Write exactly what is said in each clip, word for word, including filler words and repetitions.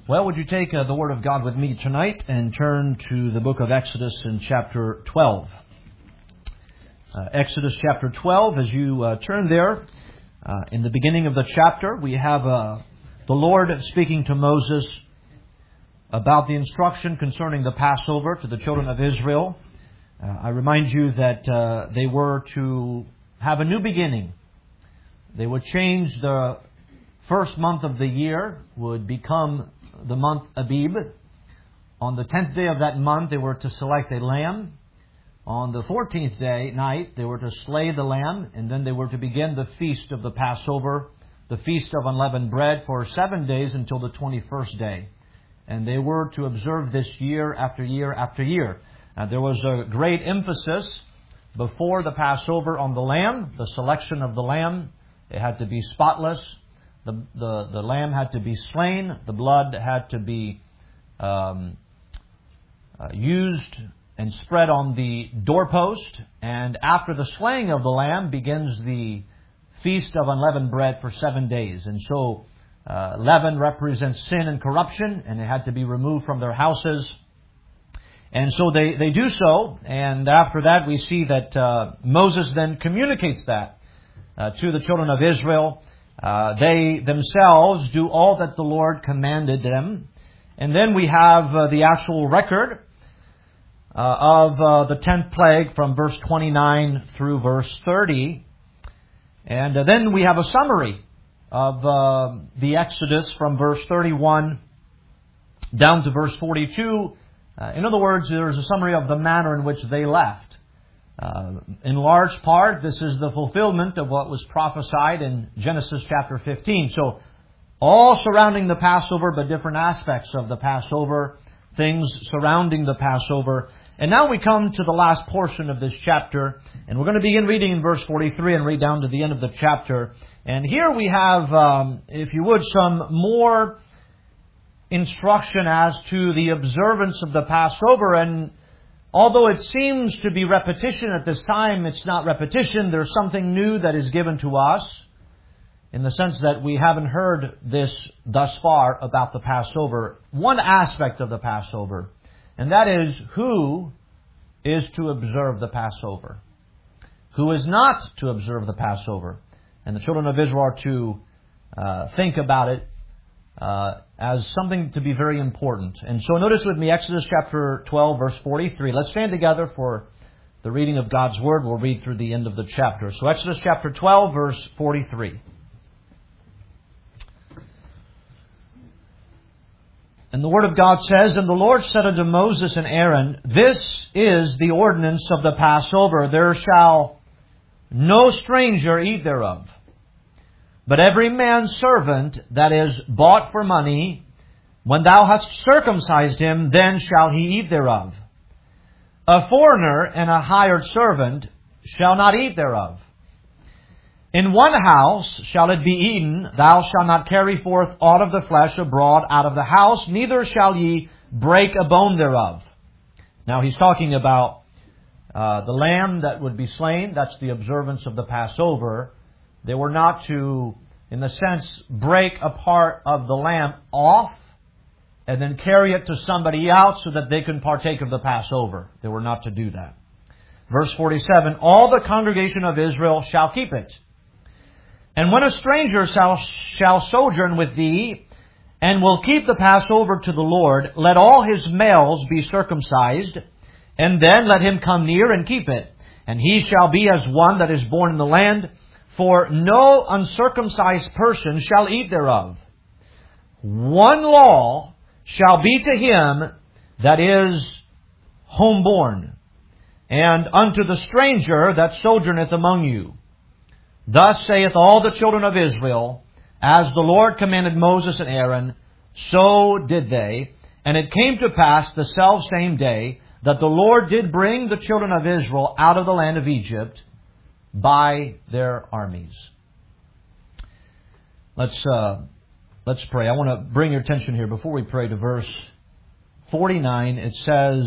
Well, would you take uh, the Word of God with me tonight and turn to the book of Exodus in chapter twelve. Uh, Exodus chapter twelve, as you uh, turn there, uh, in the beginning of the chapter, we have uh, the Lord speaking to Moses about the instruction concerning the Passover to the children of Israel. Uh, I remind you that uh, they were to have a new beginning. They would change the first month of the year, would become the month Abib. On the tenth day of that month, they were to select a lamb. On the fourteenth day, night, they were to slay the lamb, and then they were to begin the feast of the Passover, the feast of unleavened bread, for seven days until the twenty-first day. And they were to observe this year after year after year. Uh, there was a great emphasis before the Passover on the lamb, the selection of the lamb. It had to be spotless. The, the, the lamb had to be slain. The blood had to be um, uh, used and spread on the doorpost. And after the slaying of the lamb begins the Feast of Unleavened Bread for seven days. And so uh, leaven represents sin and corruption, and it had to be removed from their houses. And so they, they do so. And after that, we see that uh, Moses then communicates that uh, to the children of Israel. Uh, they themselves do all that the Lord commanded them. And then we have uh, the actual record uh, of uh, the tenth plague from verse twenty-nine through verse thirty. And uh, then we have a summary of uh, the Exodus from verse thirty-one down to verse forty-two. Uh, in other words, there's a summary of the manner in which they left. Uh, in large part, this is the fulfillment of what was prophesied in Genesis chapter fifteen. So, all surrounding the Passover, but different aspects of the Passover, things surrounding the Passover. And now we come to the last portion of this chapter, and we're going to begin reading in verse forty-three and read down to the end of the chapter. And here we have, um, if you would, some more instruction as to the observance of the Passover. And although it seems to be repetition at this time, it's not repetition. There's something new that is given to us in the sense that we haven't heard this thus far about the Passover. One aspect of the Passover, and that is who is to observe the Passover. Who is not to observe the Passover. And the children of Israel are to uh, think about it Uh, as something to be very important. And so notice with me Exodus chapter twelve, verse forty-three. Let's stand together for the reading of God's Word. We'll read through the end of the chapter. So Exodus chapter twelve, verse forty-three. And the Word of God says, "And the Lord said unto Moses and Aaron, This is the ordinance of the Passover. There shall no stranger eat thereof. But every man's servant that is bought for money, when thou hast circumcised him, then shall he eat thereof. A foreigner and a hired servant shall not eat thereof. In one house shall it be eaten. Thou shalt not carry forth aught of the flesh abroad out of the house, neither shall ye break a bone thereof." Now he's talking about uh, the lamb that would be slain. That's the observance of the Passover. They were not to, in the sense, break a part of the lamb off and then carry it to somebody else so that they can partake of the Passover. They were not to do that. Verse forty-seven, "All the congregation of Israel shall keep it. And when a stranger shall, shall sojourn with thee, and will keep the Passover to the Lord, let all his males be circumcised, and then let him come near and keep it. And he shall be as one that is born in the land, for no uncircumcised person shall eat thereof. One law shall be to him that is homeborn, and unto the stranger that sojourneth among you. Thus saith all the children of Israel, as the Lord commanded Moses and Aaron, so did they. And it came to pass the selfsame day that the Lord did bring the children of Israel out of the land of Egypt by their armies." Let's uh, let's pray. I want to bring your attention here before we pray to verse forty-nine. It says,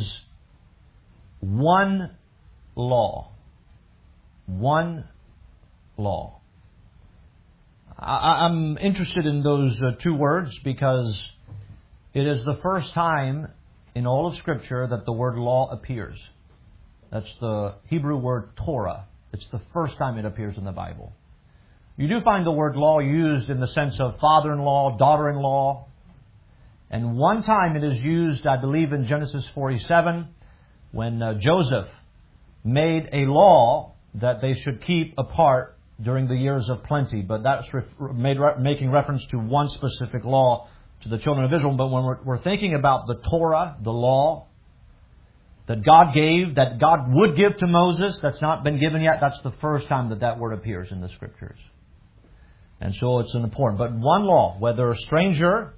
"One law." One law. I, I'm interested in those uh, two words because It is the first time in all of Scripture that the word law appears. That's the Hebrew word Torah. It's the first time it appears in the Bible. You do find the word law used in the sense of father-in-law, daughter-in-law. And one time it is used, I believe, in Genesis forty-seven, when uh, Joseph made a law that they should keep apart during the years of plenty. But that's re- made re- making reference to one specific law to the children of Israel. But when we're, we're thinking about the Torah, the law that God gave, that God would give to Moses, that's not been given yet, that's the first time that that word appears in the Scriptures. And so it's an important. But one law, whether a stranger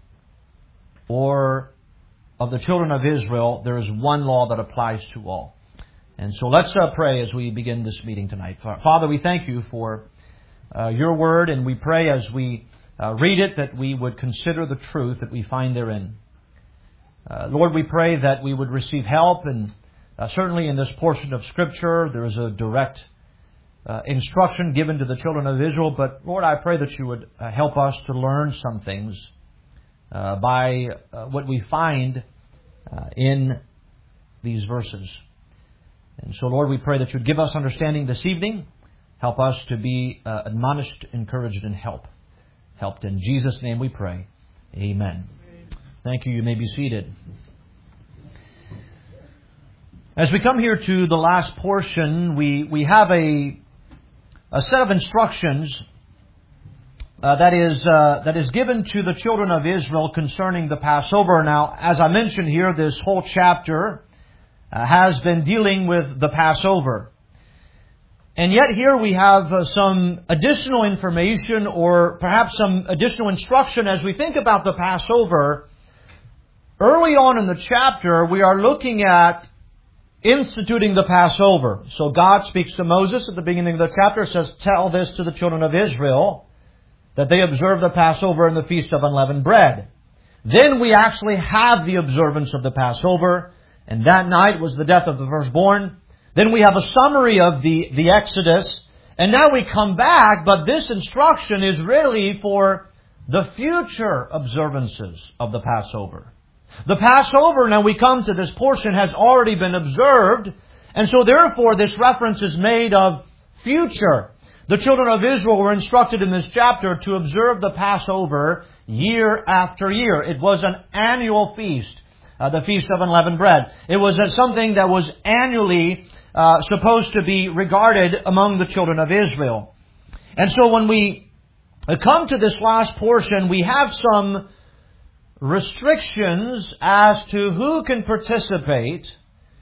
or of the children of Israel, there is one law that applies to all. And so let's uh, pray as we begin this meeting tonight. Father, we thank you for uh, your word, and we pray as we uh, read it that we would consider the truth that we find therein. Uh, Lord, we pray that we would receive help, and uh, certainly in this portion of Scripture there is a direct uh, instruction given to the children of Israel. But Lord, I pray that you would uh, help us to learn some things uh, by uh, what we find uh, in these verses. And so, Lord, we pray that you would give us understanding this evening. Help us to be uh, admonished, encouraged, and help. Helped in Jesus' name we pray. Amen. Thank you. You may be seated. As we come here to the last portion, we, we have a, a set of instructions uh, that is uh, that is given to the children of Israel concerning the Passover. Now, as I mentioned here, this whole chapter uh, has been dealing with the Passover. And yet here we have uh, some additional information, or perhaps some additional instruction as we think about the Passover. Early on in the chapter, we are looking at instituting the Passover. So God speaks to Moses at the beginning of the chapter, says, "Tell this to the children of Israel, that they observe the Passover and the Feast of Unleavened Bread." Then we actually have the observance of the Passover, and that night was the death of the firstborn. Then we have a summary of the, the Exodus, and now we come back, but this instruction is really for the future observances of the Passover. The Passover, now we come to this portion, has already been observed, and so therefore this reference is made of future. The children of Israel were instructed in this chapter to observe the Passover year after year. It was an annual feast, uh, the Feast of Unleavened Bread. It was uh, something that was annually uh, supposed to be regarded among the children of Israel. And so when we come to this last portion, we have some restrictions as to who can participate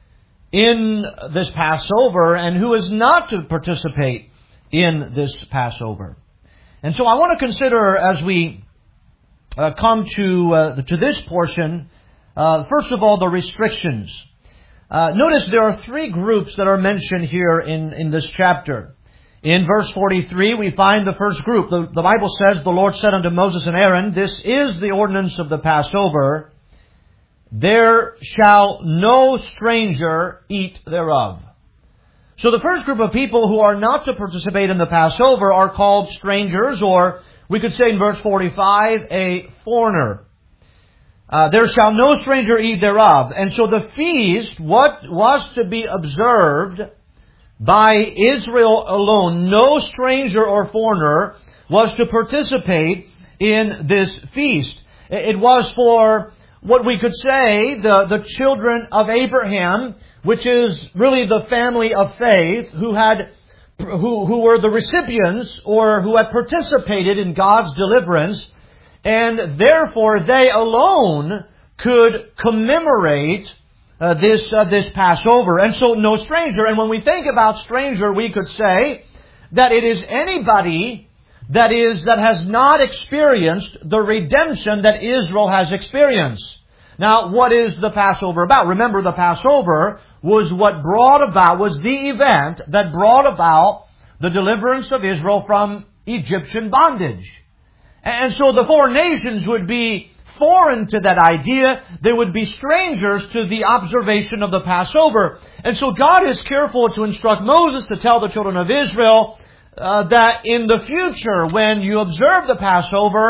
in this Passover and who is not to participate in this Passover. And so I want to consider, as we uh, come to uh, to this portion, uh, first of all, the restrictions. Uh, notice there are three groups that are mentioned here in, in this chapter. In verse forty-three, we find the first group. The, the Bible says, "The Lord said unto Moses and Aaron, This is the ordinance of the Passover. There shall no stranger eat thereof." So the first group of people who are not to participate in the Passover are called strangers, or we could say in verse forty-five, a foreigner. Uh, there shall no stranger eat thereof. And so the feast, what was to be observed by Israel alone, no stranger or foreigner was to participate in this feast. It was for what we could say the, the children of Abraham, which is really the family of faith, who had who, who were the recipients or who had participated in God's deliverance, and therefore they alone could commemorate Uh, this uh, this Passover. And so no stranger. And when we think about stranger, we could say that it is anybody that is that has not experienced the redemption that Israel has experienced. Now, what is the Passover about? Remember, the Passover was what brought about, was the event that brought about the deliverance of Israel from Egyptian bondage. And so the four nations would be foreign to that idea. They would be strangers to the observation of the Passover. And so God is careful to instruct Moses to tell the children of Israel uh, that in the future, when you observe the Passover,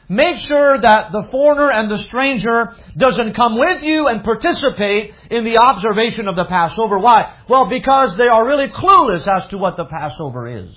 make sure that the foreigner and the stranger doesn't come with you and participate in the observation of the Passover. Why? Well, because they are really clueless as to what the Passover is.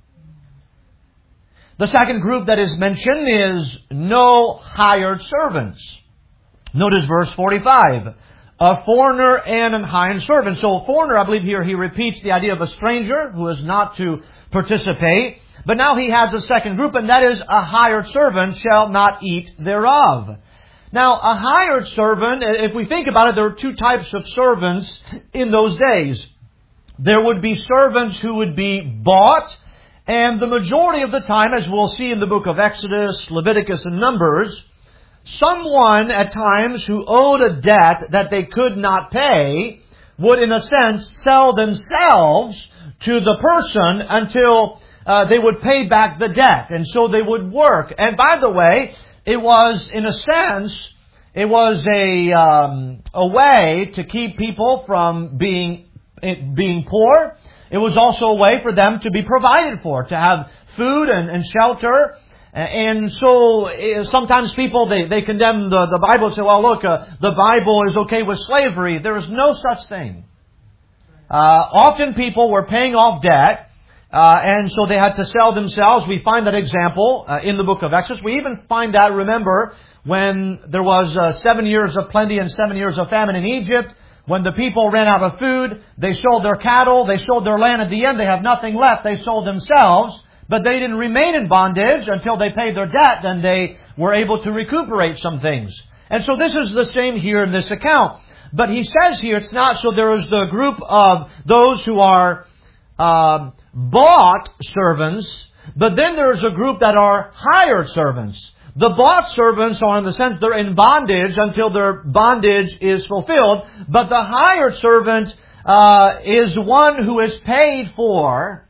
The second group that is mentioned is no hired servants. Notice verse forty-five. A foreigner and an hired servant. So a foreigner, I believe here he repeats the idea of a stranger who is not to participate. But now he has a second group, and that is a hired servant shall not eat thereof. Now, a hired servant, if we think about it, there are two types of servants in those days. There would be servants who would be bought, and the majority of the time, as we'll see in the book of Exodus, Leviticus, and Numbers, someone at times who owed a debt that they could not pay would, in a sense, sell themselves to the person until uh, they would pay back the debt. And so they would work. And by the way, it was, in a sense, it was a um, a way to keep people from being being poor. It was also a way for them to be provided for, to have food and, and shelter. And so sometimes people, they, they condemn the, the Bible and say, well, look, uh, the Bible is okay with slavery. There is no such thing. Uh, often people were paying off debt, uh, and so they had to sell themselves. We find that example uh, in the book of Exodus. We even find that, remember, when there was uh, seven years of plenty and seven years of famine in Egypt. When the people ran out of food, they sold their cattle, they sold their land. At the end, they have nothing left. They sold themselves. But they didn't remain in bondage until they paid their debt, and they were able to recuperate some things. And so this is the same here in this account. But he says here, it's not so. There is the group of those who are uh, bought servants, but then there is a group that are hired servants. The bought servants are, in the sense, they're in bondage until their bondage is fulfilled. But the hired servant uh, is one who is paid for.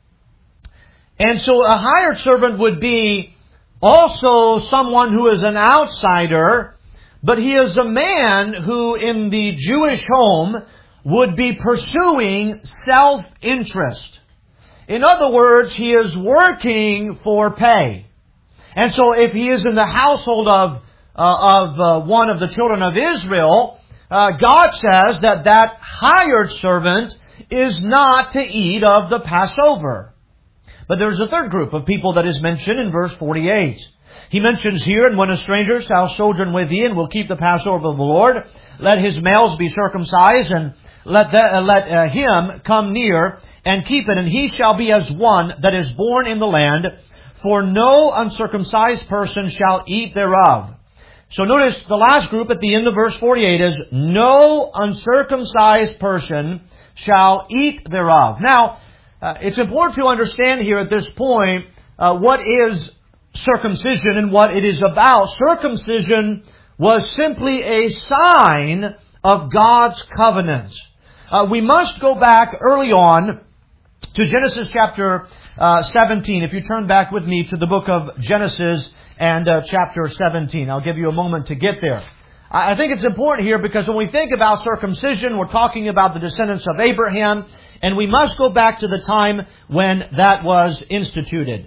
And so a hired servant would be also someone who is an outsider, but he is a man who in the Jewish home would be pursuing self-interest. In other words, he is working for pay. And so if he is in the household of uh, of uh, one of the children of Israel, uh, God says that that hired servant is not to eat of the Passover. But there's a third group of people that is mentioned in verse forty-eight. He mentions here, and when a stranger shall sojourn with thee and will keep the Passover of the Lord, let his males be circumcised, and let the, uh, let uh, him come near and keep it, and he shall be as one that is born in the land, for no uncircumcised person shall eat thereof. So notice the last group at the end of verse forty-eight is, no uncircumcised person shall eat thereof. Now, Uh, it's important to understand here at this point uh, what is circumcision and what it is about. Circumcision was simply a sign of God's covenant. Uh, we must go back early on to Genesis chapter uh, seventeen. If you turn back with me to the book of Genesis and uh, chapter seventeen. I'll give you a moment to get there. I think it's important here because when we think about circumcision, we're talking about the descendants of Abraham, and we must go back to the time when that was instituted.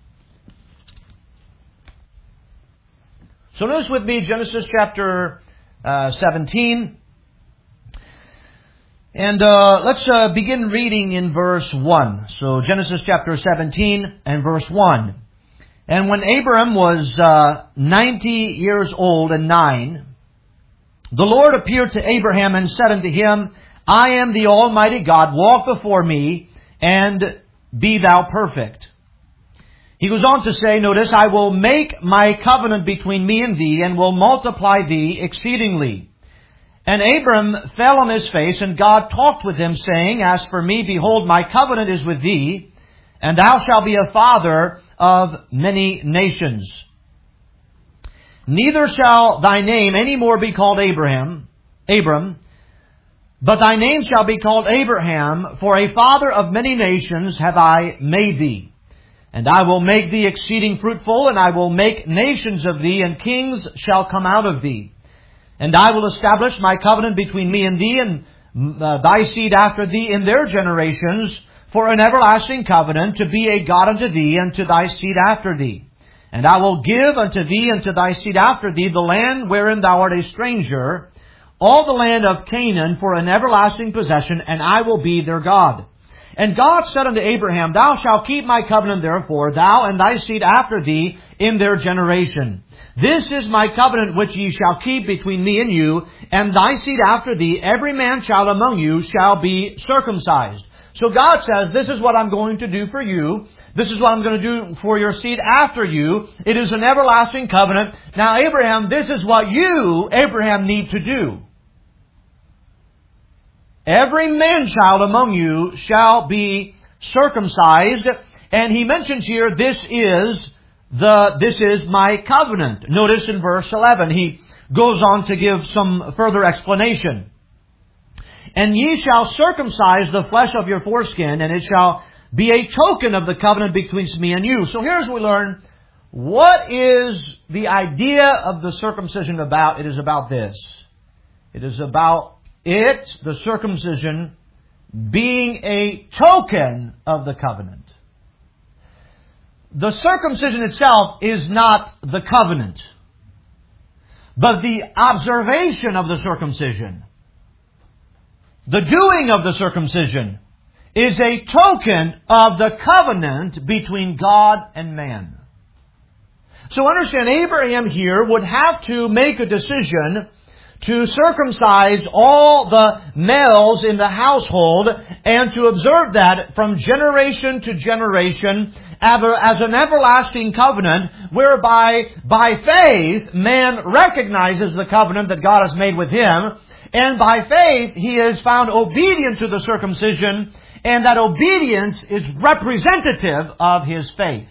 So notice with me Genesis chapter uh, seventeen. And uh, let's uh, begin reading in verse one. So Genesis chapter seventeen and verse one. And when Abram was uh, ninety years old and nine, the Lord appeared to Abraham and said unto him, I am the Almighty God, walk before me, and be thou perfect. He goes on to say, notice, I will make my covenant between me and thee, and will multiply thee exceedingly. And Abram fell on his face, and God talked with him, saying, As for me, behold, my covenant is with thee, and thou shalt be a father of many nations. Neither shall thy name any more be called Abraham, Abram, but thy name shall be called Abraham, for a father of many nations have I made thee. And I will make thee exceeding fruitful, and I will make nations of thee, and kings shall come out of thee. And I will establish my covenant between me and thee, and uh, thy seed after thee in their generations, for an everlasting covenant, to be a God unto thee, and to thy seed after thee. And I will give unto thee and to thy seed after thee the land wherein thou art a stranger, all the land of Canaan for an everlasting possession, and I will be their God. And God said unto Abraham, Thou shalt keep my covenant therefore, thou and thy seed after thee in their generation. This is my covenant which ye shall keep between me and you, and thy seed after thee, every man child among you shall be circumcised. So God says, this is what I'm going to do for you. This is what I'm going to do for your seed after you. It is an everlasting covenant. Now, Abraham, this is what you, Abraham, need to do. Every man-child among you shall be circumcised. And he mentions here, this is the, this is my covenant. Notice in verse eleven, he goes on to give some further explanation. And ye shall circumcise the flesh of your foreskin, and it shall be a token of the covenant betwixt me and you. So here's we learn, what is the idea of the circumcision about? It is about this. It is about it, the circumcision, being a token of the covenant. The circumcision itself is not the covenant, but the observation of the circumcision, the doing of the circumcision, is a token of the covenant between God and man. So understand, Abraham here would have to make a decision to circumcise all the males in the household and to observe that from generation to generation as an everlasting covenant whereby by faith man recognizes the covenant that God has made with him, and by faith he is found obedient to the circumcision, and that obedience is representative of his faith.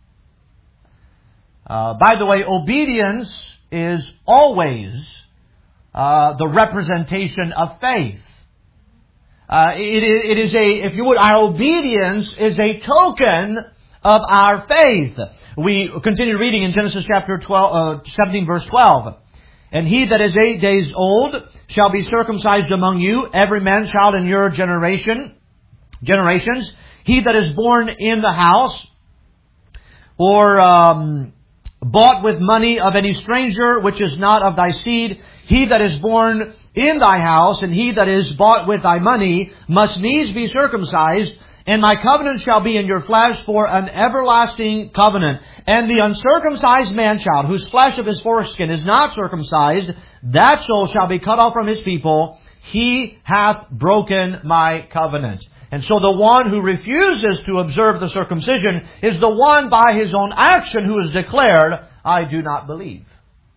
Uh, by the way, obedience is always uh, the representation of faith. Uh, it, it is a, if you would, our obedience is a token of our faith. We continue reading in Genesis chapter twelve, uh, seventeen, verse twelve. And he that is eight days old shall be circumcised among you, every man child in your generation, generations. He that is born in the house, or um, bought with money of any stranger, which is not of thy seed, he that is born in thy house, and he that is bought with thy money, must needs be circumcised. And my covenant shall be in your flesh for an everlasting covenant. And the uncircumcised man-child, whose flesh of his foreskin is not circumcised, that soul shall be cut off from his people. He hath broken my covenant. And so the one who refuses to observe the circumcision is the one by his own action who has declared, I do not believe.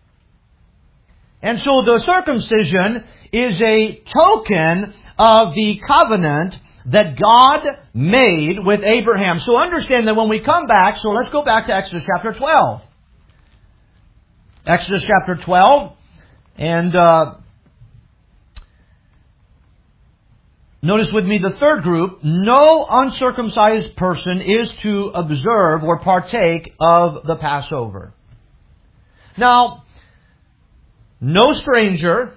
And so the circumcision is a token of the covenant that God made with Abraham. So understand that when we come back, so let's go back to Exodus chapter twelve. Exodus chapter twelve, and uh, notice with me the third group. No uncircumcised person is to observe or partake of the Passover. Now, no stranger,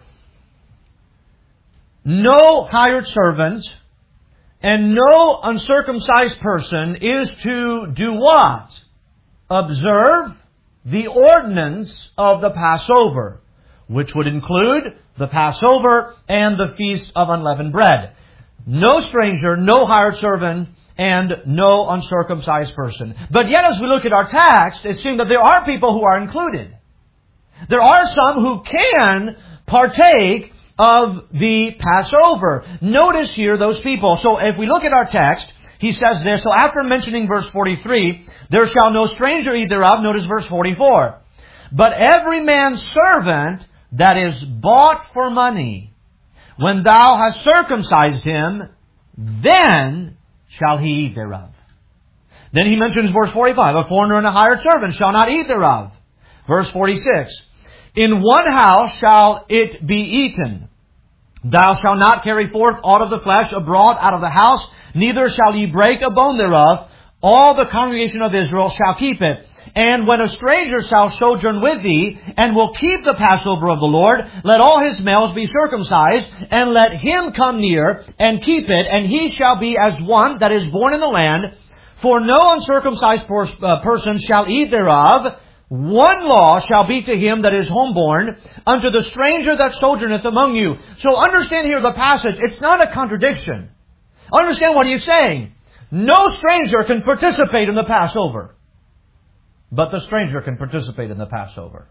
no hired servant, and no uncircumcised person is to do what? Observe the ordinance of the Passover, which would include the Passover and the Feast of Unleavened Bread. No stranger, no hired servant, and no uncircumcised person. But yet as we look at our text, it seems that there are people who are included. There are some who can partake of the Passover. Notice here those people. So if we look at our text, he says there, so after mentioning verse forty-three, there shall no stranger eat thereof. Notice verse forty-four. But every man's servant that is bought for money, when thou hast circumcised him, then shall he eat thereof. Then he mentions verse forty-five, a foreigner and a hired servant shall not eat thereof. Verse forty-six, in one house shall it be eaten. Thou shalt not carry forth aught of the flesh abroad out of the house, neither shall ye break a bone thereof. All the congregation of Israel shall keep it. And when a stranger shall sojourn with thee, and will keep the Passover of the Lord, let all his males be circumcised, and let him come near and keep it, and he shall be as one that is born in the land. For no uncircumcised person shall eat thereof, One law shall be to him that is homeborn, unto the stranger that sojourneth among you. So understand here the passage. It's not a contradiction. Understand what he's saying. No stranger can participate in the Passover. But the stranger can participate in the Passover.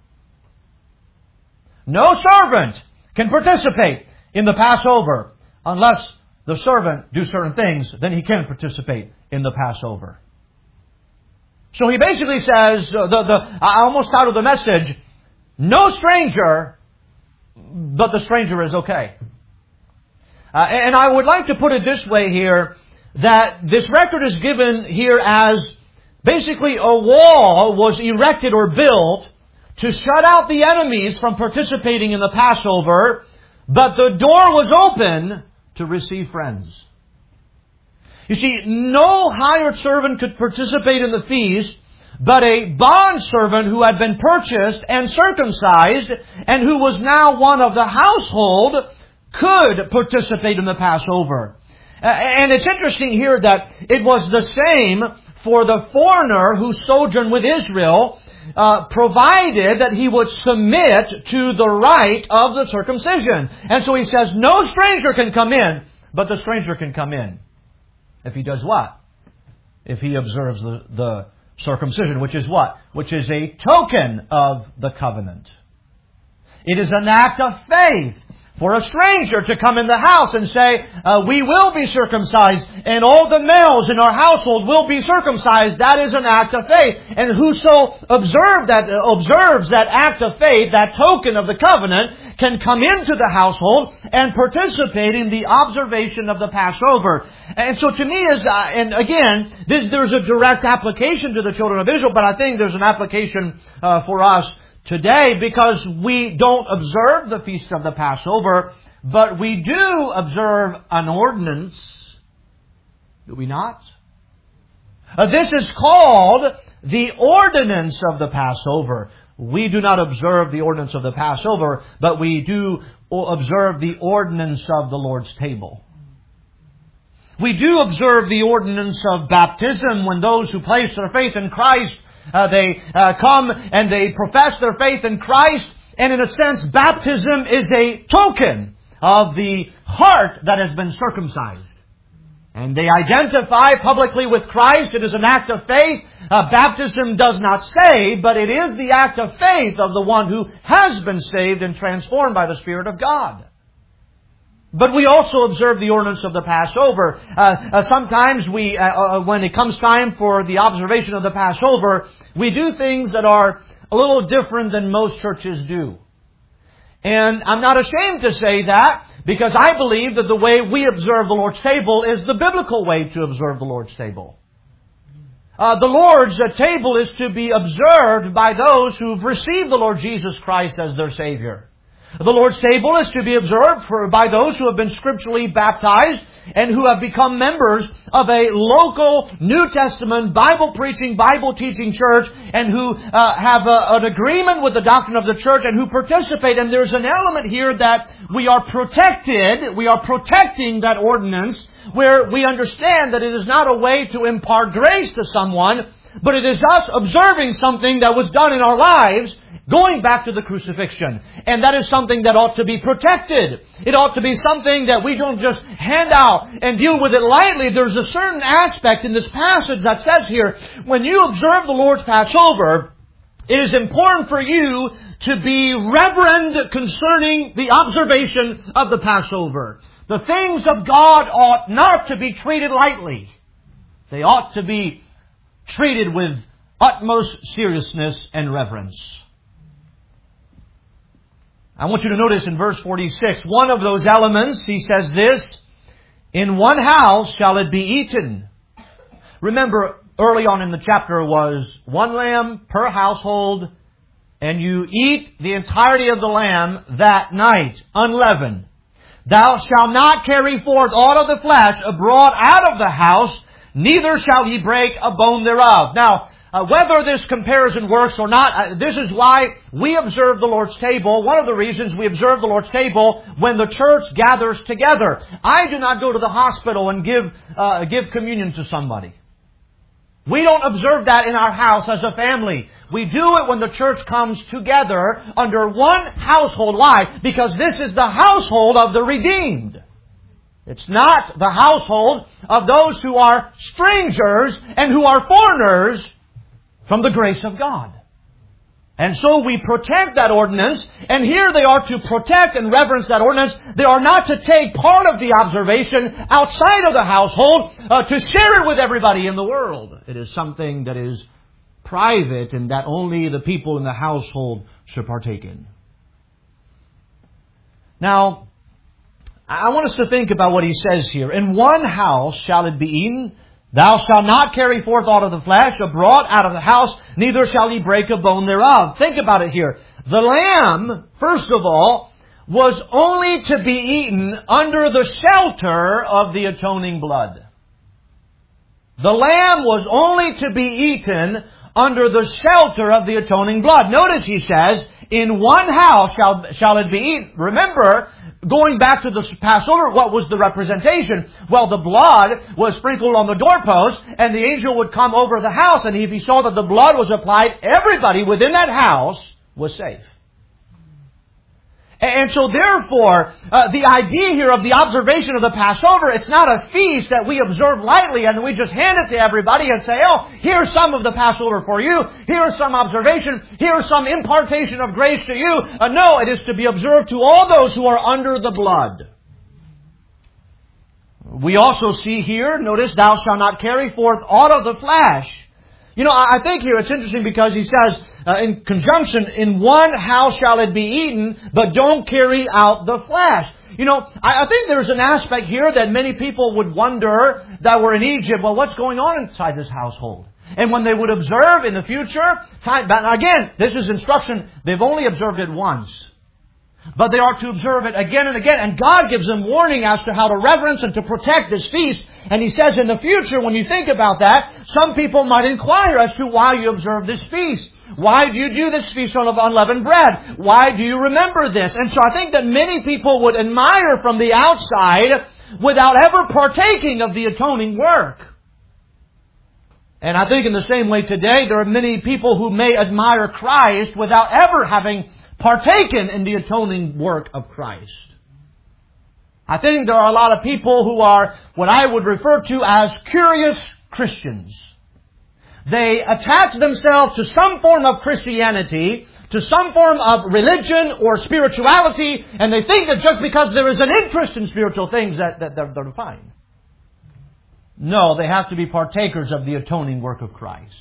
No servant can participate in the Passover unless the servant do certain things, then he can participate in the Passover. So he basically says, uh, the, the, almost out of the message, no stranger, but the stranger is okay. Uh, and I would like to put it this way here, that this record is given here as basically a wall was erected or built to shut out the enemies from participating in the Passover, but the door was open to receive friends. You see, no hired servant could participate in the feast, but a bondservant who had been purchased and circumcised and who was now one of the household could participate in the Passover. And it's interesting here that it was the same for the foreigner who sojourned with Israel, uh, provided that he would submit to the rite of the circumcision. And so he says, no stranger can come in, but the stranger can come in. If he does what? If he observes the, the circumcision, which is what? Which is a token of the covenant. It is an act of faith for a stranger to come in the house and say, uh, we will be circumcised and all the males in our household will be circumcised. That is an act of faith. And whoso observe that, uh, observes that act of faith, that token of the covenant, can come into the household and participate in the observation of the Passover. And so to me is, uh, and again, this, there's a direct application to the children of Israel, but I think there's an application uh, for us today, because we don't observe the feast of the Passover, but we do observe an ordinance. Do we not? Uh, this is called the ordinance of the Passover. We do not observe the ordinance of the Passover, but we do observe the ordinance of the Lord's table. We do observe the ordinance of baptism when those who place their faith in Christ Uh, they uh, come and they profess their faith in Christ. And in a sense, baptism is a token of the heart that has been circumcised. And they identify publicly with Christ. It is an act of faith. Uh, baptism does not save, but it is the act of faith of the one who has been saved and transformed by the Spirit of God. But we also observe the ordinance of the Passover. Uh, uh, sometimes we, uh, uh, when it comes time for the observation of the Passover, we do things that are a little different than most churches do. And I'm not ashamed to say that, because I believe that the way we observe the Lord's table is the biblical way to observe the Lord's table. Uh, the Lord's uh, table is to be observed by those who've received the Lord Jesus Christ as their Savior. The Lord's table is to be observed for, by those who have been scripturally baptized and who have become members of a local New Testament Bible-preaching, Bible-teaching church, and who uh, have a, an agreement with the doctrine of the church and who participate. And there's an element here that we are protected, we are protecting that ordinance, where we understand that it is not a way to impart grace to someone, but it is us observing something that was done in our lives going back to the crucifixion. And that is something that ought to be protected. It ought to be something that we don't just hand out and deal with it lightly. There's a certain aspect in this passage that says here, when you observe the Lord's Passover, it is important for you to be reverent concerning the observation of the Passover. The things of God ought not to be treated lightly. They ought to be treated with utmost seriousness and reverence. I want you to notice in verse forty-six, one of those elements, he says this, in one house shall it be eaten. Remember, early on in the chapter was one lamb per household, and you eat the entirety of the lamb that night, unleavened. Thou shalt not carry forth aught of the flesh abroad out of the house, neither shall ye break a bone thereof. Now, Uh, whether this comparison works or not, uh, this is why we observe the Lord's table. One of the reasons we observe the Lord's table when the church gathers together. I do not go to the hospital and give uh, give communion to somebody. We don't observe that in our house as a family. We do it when the church comes together under one household. Why? Because this is the household of the redeemed. It's not the household of those who are strangers and who are foreigners from the grace of God. And so we protect that ordinance, and here they are to protect and reverence that ordinance. They are not to take part of the observation outside of the household uh, to share it with everybody in the world. It is something that is private and that only the people in the household should partake in. Now, I want us to think about what he says here. In one house shall it be eaten. Thou shalt not carry forth aught of the flesh abroad out of the house, neither shall he break a bone thereof. Think about it here. The lamb, first of all, was only to be eaten under the shelter of the atoning blood. The lamb was only to be eaten under the shelter of the atoning blood. Notice he says, in one house shall, shall it be eaten. Remember, going back to the Passover, what was the representation? Well, the blood was sprinkled on the doorpost, and the angel would come over the house, and if he saw that the blood was applied, everybody within that house was safe. And so therefore, uh, the idea here of the observation of the Passover, it's not a feast that we observe lightly and we just hand it to everybody and say, oh, here's some of the Passover for you. Here's some observation. Here's some impartation of grace to you. Uh, no, it is to be observed to all those who are under the blood. We also see here, notice, thou shalt not carry forth aught of the flesh. You know, I think here it's interesting because he says, uh, in conjunction, in one house shall it be eaten, but don't carry out the flesh. You know, I, I think there's an aspect here that many people would wonder that were in Egypt, well, what's going on inside this household? And when they would observe in the future, time, again, this is instruction, they've only observed it once. But they are to observe it again and again. And God gives them warning as to how to reverence and to protect this feast. And He says in the future, when you think about that, some people might inquire as to why you observe this feast. Why do you do this feast of unleavened bread? Why do you remember this? And so I think that many people would admire from the outside without ever partaking of the atoning work. And I think in the same way today, there are many people who may admire Christ without ever having partaken in the atoning work of Christ. I think there are a lot of people who are what I would refer to as curious Christians. They attach themselves to some form of Christianity, to some form of religion or spirituality, and they think that just because there is an interest in spiritual things that, that they're, they're fine. No, they have to be partakers of the atoning work of Christ.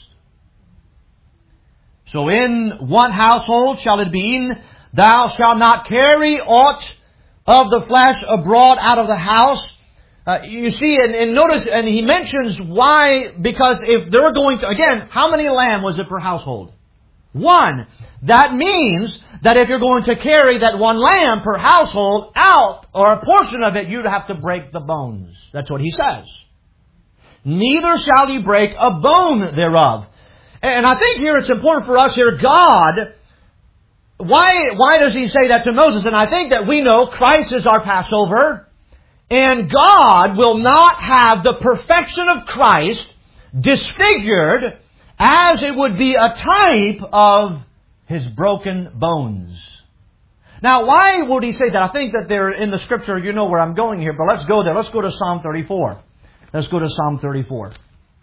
So in one household shall it be eaten, thou shalt not carry aught of the flesh abroad out of the house. Uh, you see, and, and notice, and he mentions why, because if they're going to, again, how many lamb was it per household? One. That means that if you're going to carry that one lamb per household out, or a portion of it, you'd have to break the bones. That's what he says. Neither shall ye break a bone thereof. And I think here it's important for us here, God, why, why does He say that to Moses? And I think that we know Christ is our Passover, and God will not have the perfection of Christ disfigured as it would be a type of His broken bones. Now, why would He say that? I think that they're in the Scripture, you know where I'm going here, but let's go there. Let's go to Psalm thirty-four. Let's go to Psalm thirty-four.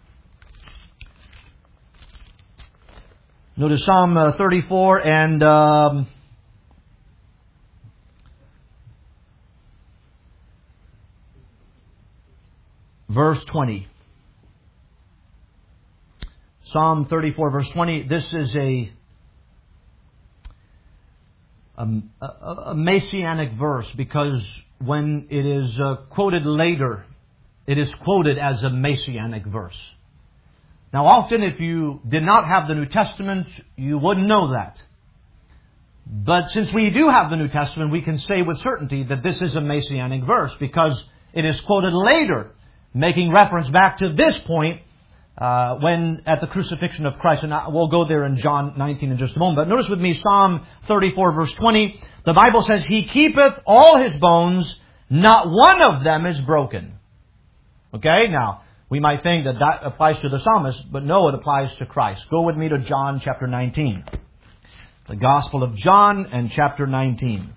Notice Psalm uh, thirty-four and um, verse twenty. Psalm thirty-four, verse twenty. This is a, a, a messianic verse because when it is uh, quoted later, it is quoted as a messianic verse. Now, often if you did not have the New Testament, you wouldn't know that. But since we do have the New Testament, we can say with certainty that this is a messianic verse because it is quoted later, making reference back to this point uh, when at the crucifixion of Christ. And we'll go there in John nineteen in just a moment. But notice with me Psalm thirty-four, verse twenty. The Bible says, He keepeth all His bones, not one of them is broken. Okay, now, We might think that that applies to the psalmist, but no, it applies to Christ. Go with me to John chapter nineteen. The Gospel of John and chapter nineteen.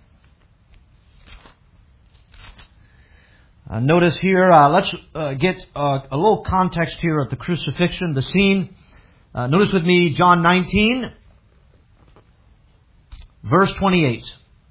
Uh, notice here, uh, let's uh, get uh, a little context here of the crucifixion, the scene. Uh, notice with me John nineteen, verse twenty-eight.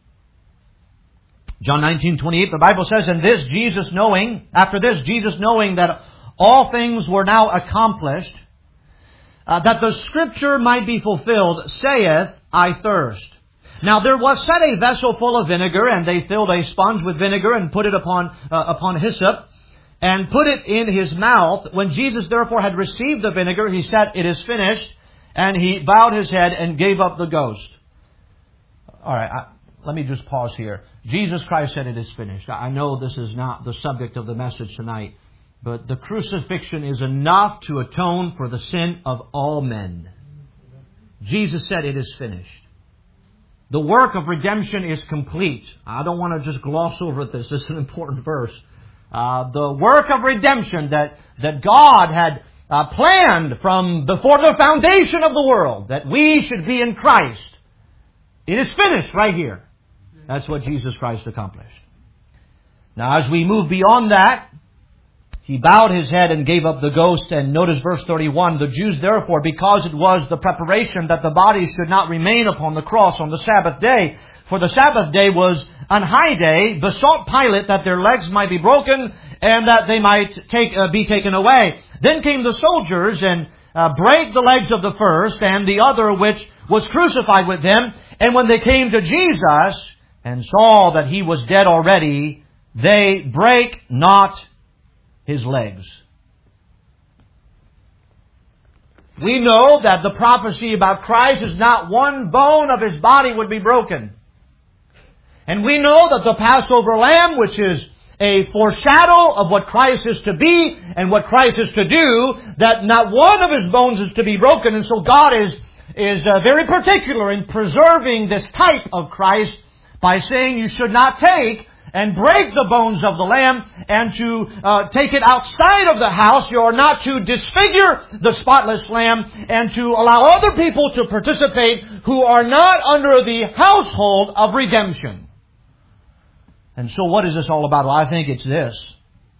John nineteen, twenty-eight, the Bible says, And this Jesus knowing, after this Jesus knowing that all things were now accomplished, uh, that the Scripture might be fulfilled, saith, I thirst. Now there was set a vessel full of vinegar, and they filled a sponge with vinegar, and put it upon uh, upon hyssop, and put it in his mouth. When Jesus therefore had received the vinegar, he said, It is finished, and he bowed his head and gave up the ghost. All right, I, let me just pause here. Jesus Christ said it is finished. I know this is not the subject of the message tonight, but the crucifixion is enough to atone for the sin of all men. Jesus said it is finished. The work of redemption is complete. I don't want to just gloss over this. This is an important verse. Uh, the work of redemption that, that God had uh, planned from before the foundation of the world, that we should be in Christ. It is finished right here. That's what Jesus Christ accomplished. Now as we move beyond that, He bowed His head and gave up the ghost. And notice verse thirty-one, the Jews therefore, because it was the preparation that the body should not remain upon the cross on the Sabbath day, for the Sabbath day was an high day, besought Pilate that their legs might be broken and that they might take uh, be taken away. Then came the soldiers and uh, brake the legs of the first and the other which was crucified with them. And when they came to Jesus and saw that He was dead already, they brake not His legs. We know that the prophecy about Christ is not one bone of His body would be broken. And we know that the Passover lamb, which is a foreshadow of what Christ is to be and what Christ is to do, that not one of His bones is to be broken. And so God is, is uh, very particular in preserving this type of Christ by saying you should not take and break the bones of the lamb, and to uh, take it outside of the house. You are not to disfigure the spotless lamb, and to allow other people to participate who are not under the household of redemption. And so what is this all about? Well, I think it's this.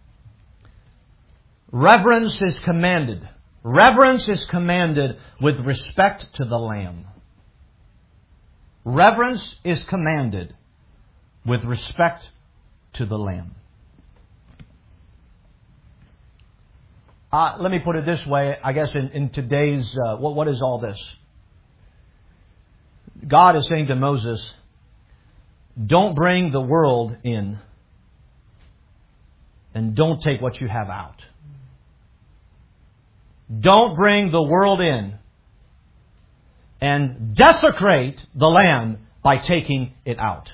Reverence is commanded. Reverence is commanded with respect to the lamb. Reverence is commanded with respect to the lamb. Uh, let me put it this way, I guess in, in today's, uh, what, what is all this? God is saying to Moses, don't bring the world in, and don't take what you have out. Don't bring the world in and desecrate the lamb by taking it out.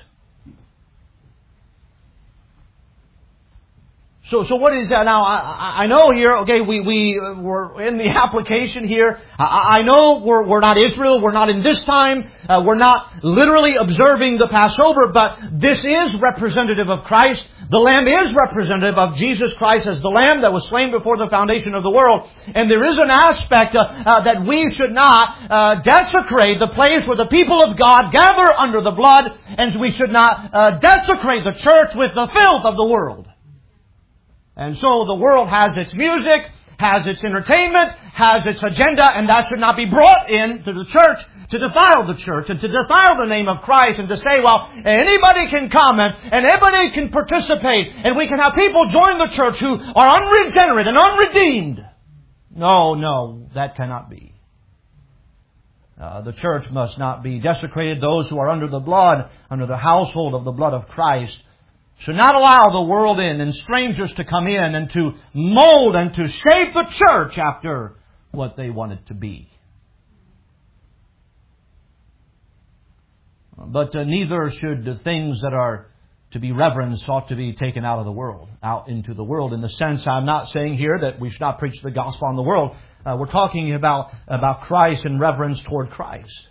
So, so what is that now? I, I know here, okay, we, we, we're in the application here. I, I know we're, we're not Israel. We're not in this time. Uh, we're not literally observing the Passover, but this is representative of Christ. The Lamb is representative of Jesus Christ as the Lamb that was slain before the foundation of the world. And there is an aspect uh, uh, that we should not uh, desecrate the place where the people of God gather under the blood, and we should not uh, desecrate the church with the filth of the world. And so the world has its music, has its entertainment, has its agenda, and that should not be brought in to the church to defile the church and to defile the name of Christ and to say, well, anybody can come and, and anybody can participate and we can have people join the church who are unregenerate and unredeemed. No, no, that cannot be. Uh, the church must not be desecrated. Those who are under the blood, under the household of the blood of Christ, should not allow the world in and strangers to come in and to mold and to shape the church after what they want it to be. But uh, neither should the things that are to be reverenced ought to be taken out of the world, out into the world. In the sense, I'm not saying here that we should not preach the gospel in the world. Uh, we're talking about, about Christ and reverence toward Christ.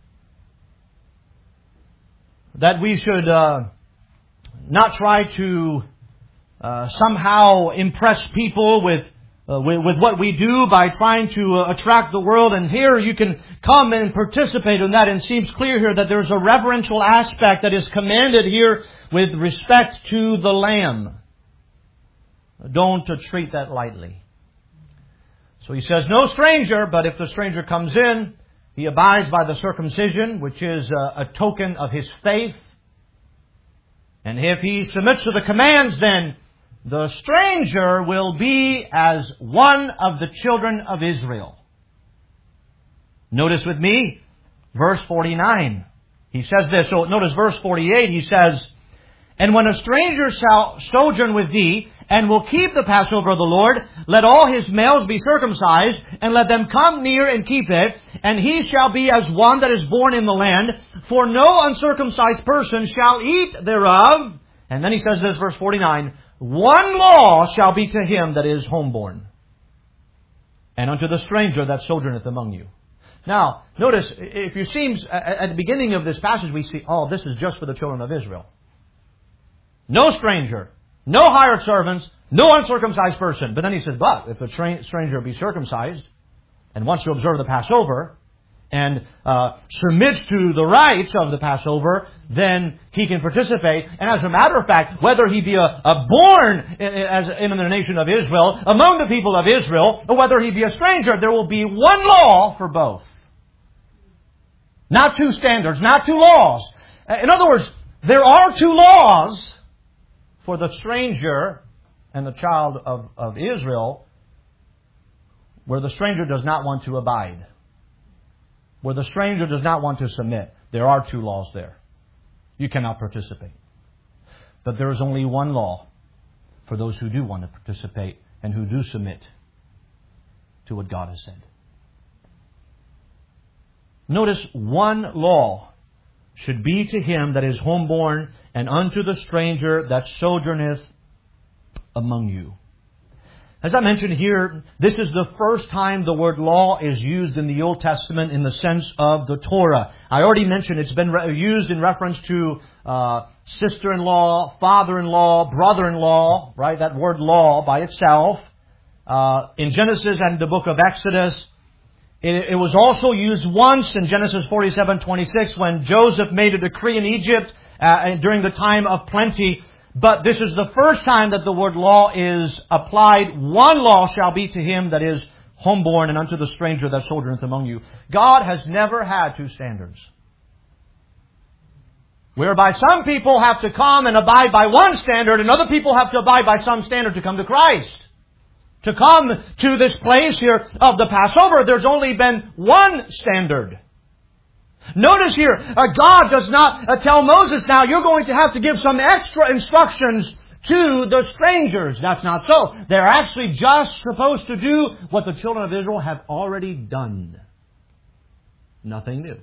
That we should Uh, not try to uh, somehow impress people with uh, with, with what we do by trying to uh, attract the world. And here you can come and participate in that. And it seems clear here that there's a reverential aspect that is commanded here with respect to the Lamb. Don't uh, treat that lightly. So he says, no stranger, but if the stranger comes in, he abides by the circumcision, which is a, a token of his faith. And if he submits to the commands, then the stranger will be as one of the children of Israel. Notice with me, verse forty-nine. He says this. So notice verse forty-eight. He says, and when a stranger shall sojourn with thee, and will keep the Passover of the Lord, let all his males be circumcised, and let them come near and keep it, and he shall be as one that is born in the land, for no uncircumcised person shall eat thereof. And then he says this, verse forty-nine, one law shall be to him that is homeborn, and unto the stranger that sojourneth among you. Now, notice, if you see, at the beginning of this passage, we see, oh, this is just for the children of Israel. No stranger. No hired servants, no uncircumcised person. But then he says, but if a tra- stranger be circumcised and wants to observe the Passover and uh, submits to the rites of the Passover, then he can participate. And as a matter of fact, whether he be a, a born as in the nation of Israel, among the people of Israel, or whether he be a stranger, there will be one law for both. Not two standards, not two laws. In other words, there are two laws for the stranger and the child of, of Israel, where the stranger does not want to abide, where the stranger does not want to submit. There are two laws there. You cannot participate. But there is only one law for those who do want to participate and who do submit to what God has said. Notice, one law should be to him that is homeborn, and unto the stranger that sojourneth among you. As I mentioned here, this is the first time the word law is used in the Old Testament in the sense of the Torah. I already mentioned it's been re- used in reference to uh, sister-in-law, father-in-law, brother-in-law, right? That word law by itself. Uh, in Genesis and the book of Exodus. It, it was also used once in Genesis forty-seven twenty-six when Joseph made a decree in Egypt uh, during the time of plenty. But this is the first time that the word law is applied. One law shall be to him that is homeborn, and unto the stranger that sojourneth among you. God has never had two standards, whereby some people have to come and abide by one standard, and other people have to abide by some standard to come to Christ. To come to this place here of the Passover, there's only been one standard. Notice here, uh, God does not uh, tell Moses, now you're going to have to give some extra instructions to the strangers. That's not so. They're actually just supposed to do what the children of Israel have already done. Nothing new.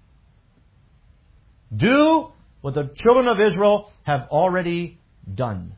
Do what the children of Israel have already done.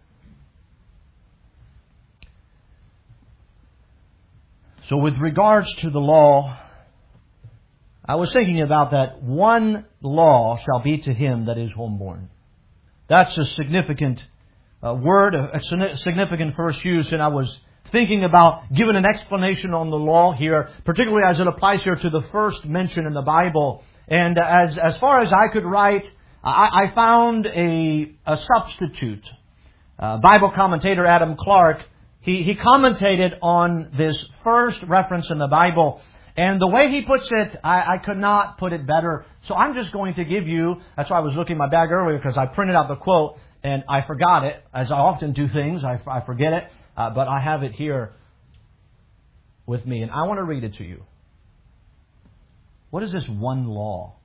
So with regards to the law, I was thinking about that one law shall be to him that is homeborn. That's a significant uh, word, a significant first use, and I was thinking about giving an explanation on the law here, particularly as it applies here to the first mention in the Bible. And as as far as I could write, I, I found a, a substitute. Uh, Bible commentator Adam Clark, He, he commentated on this first reference in the Bible. And the way he puts it, I, I could not put it better. So I'm just going to give you, that's why I was looking in my bag earlier, because I printed out the quote and I forgot it. As I often do things, I, I forget it. Uh, but I have it here with me. And I want to read it to you. What is this one law?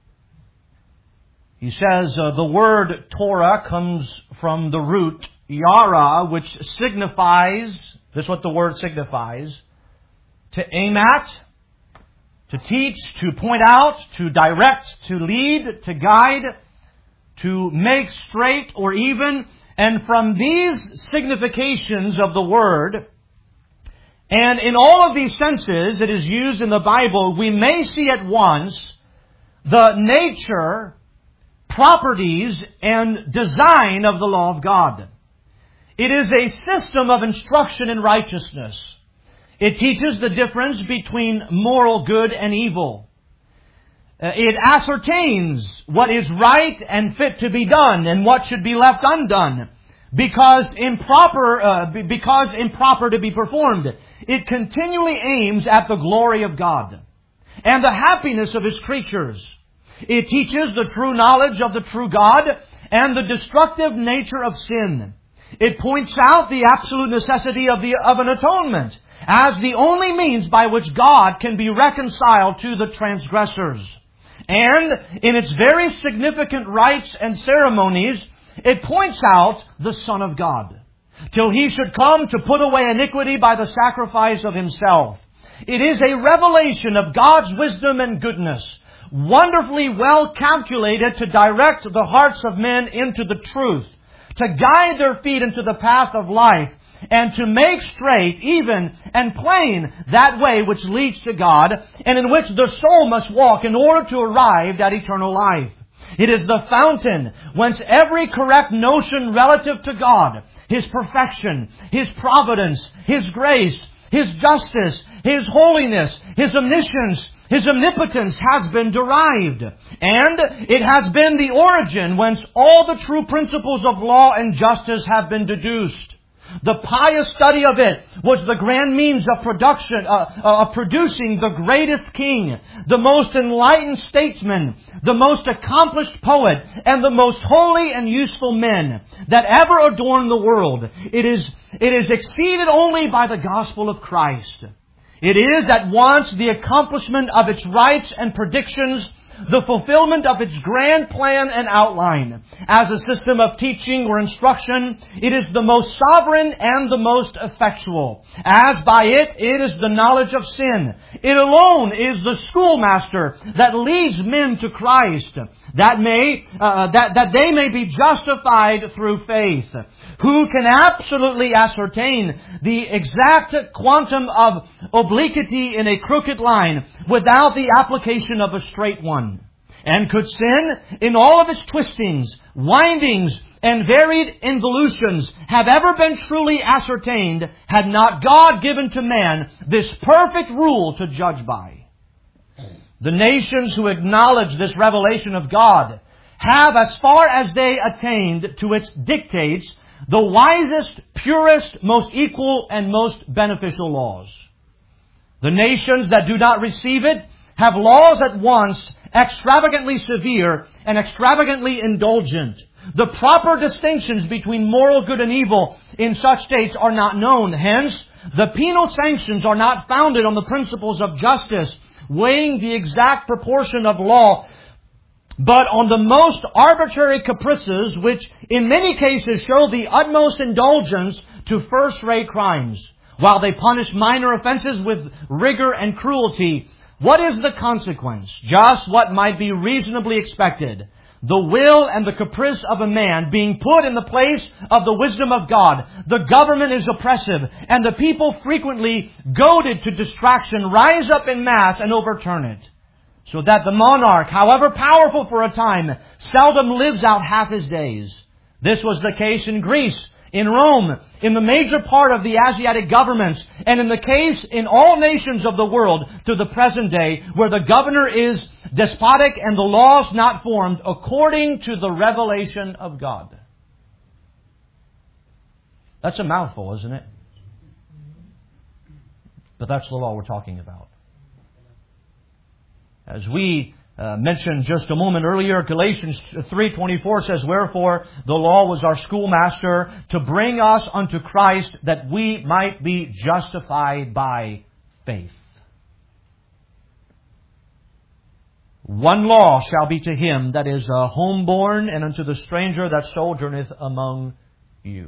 He says, uh, the word Torah comes from the root yara, which signifies, this is what the word signifies, to aim at, to teach, to point out, to direct, to lead, to guide, to make straight or even. And from these significations of the word, and in all of these senses it is used in the Bible, we may see at once the nature, properties, and design of the law of God. It is a system of instruction in righteousness. It teaches the difference between moral good and evil. Uh, it ascertains what is right and fit to be done and what should be left undone because improper, uh, because improper to be performed. It continually aims at the glory of God and the happiness of His creatures. It teaches the true knowledge of the true God and the destructive nature of sin. It points out the absolute necessity of, the, of an atonement as the only means by which God can be reconciled to the transgressors. And in its very significant rites and ceremonies, it points out the Son of God, till He should come to put away iniquity by the sacrifice of Himself. It is a revelation of God's wisdom and goodness, wonderfully well calculated to direct the hearts of men into the truth, to guide their feet into the path of life, and to make straight, even, and plain that way which leads to God, and in which the soul must walk in order to arrive at eternal life. It is the fountain whence every correct notion relative to God, His perfection, His providence, His grace, His justice, His holiness, His omniscience, His omnipotence has been derived. And it has been the origin whence all the true principles of law and justice have been deduced. The pious study of it was the grand means of production, uh, uh, of producing the greatest king, the most enlightened statesman, the most accomplished poet, and the most holy and useful men that ever adorned the world. It is, it is exceeded only by the gospel of Christ. It is at once the accomplishment of its rites and predictions, the fulfillment of its grand plan and outline. As a system of teaching or instruction, it is the most sovereign and the most effectual. As by it, it is the knowledge of sin. It alone is the schoolmaster that leads men to Christ, that may uh, that that they may be justified through faith. Who can absolutely ascertain the exact quantum of obliquity in a crooked line without the application of a straight one? And could sin, in all of its twistings, windings, and varied involutions, have ever been truly ascertained, had not God given to man this perfect rule to judge by? The nations who acknowledge this revelation of God have, as far as they attained to its dictates, the wisest, purest, most equal, and most beneficial laws. The nations that do not receive it have laws at once extravagantly severe and extravagantly indulgent. The proper distinctions between moral good and evil in such states are not known. Hence, the penal sanctions are not founded on the principles of justice, weighing the exact proportion of law, but on the most arbitrary caprices, which in many cases show the utmost indulgence to first-rate crimes, while they punish minor offenses with rigor and cruelty. What is the consequence? Just what might be reasonably expected. The will and the caprice of a man being put in the place of the wisdom of God. The government is oppressive, and the people frequently, goaded to distraction, rise up in mass and overturn it. So that the monarch, however powerful for a time, seldom lives out half his days. This was the case in Greece, in Rome, in the major part of the Asiatic governments, and in the case in all nations of the world to the present day, where the governor is despotic and the laws not formed according to the revelation of God. That's a mouthful, isn't it? But that's the law we're talking about. As we uh, mentioned just a moment earlier, Galatians three twenty-four says, "Wherefore the law was our schoolmaster to bring us unto Christ, that we might be justified by faith." One law shall be to him that is a homeborn, and unto the stranger that sojourneth among you.